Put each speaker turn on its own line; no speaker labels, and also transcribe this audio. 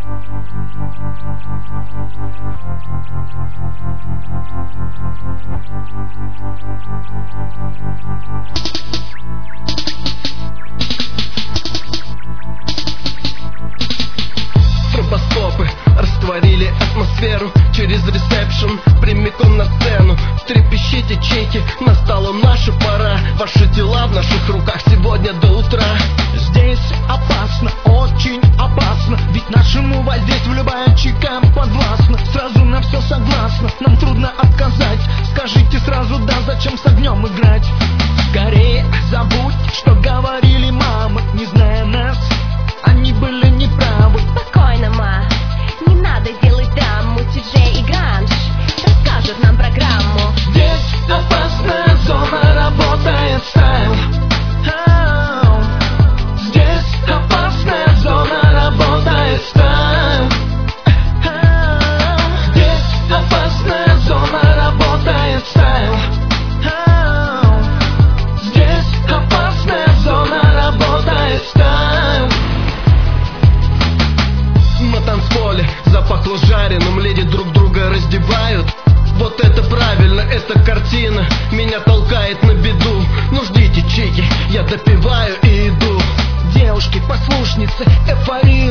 Стробоскопы растворили атмосферу через ресепшн прямиком на сцену. Трепещите, чеки, настала наша пора. Ваши дела в наших руках сегодня до утра.
Здесь опасно, очень опасно, ведь нашему воздействию любая чека подвластна. Сразу на все согласна, нам трудно отказать. Скажите сразу да, зачем с огнем играть? Скорее забудь, что говорили мамы. Не зная нас, они были неправы.
Спокойно, ма, не надо делать драму. Ти-Джей и Гранж расскажут нам программу.
Здесь опасная зона, работает стайл. Здесь опасная зона, работает стайл. Здесь опасная зона, работает стайл. Здесь опасная зона, работает стайл.
На танцполе запахло жареным, леди друг друга раздевают. Вот это правильно, эта картина меня толкает на беду. Ну ждите, чеки, я допиваю и иду.
Девушки, послушницы, эйфорию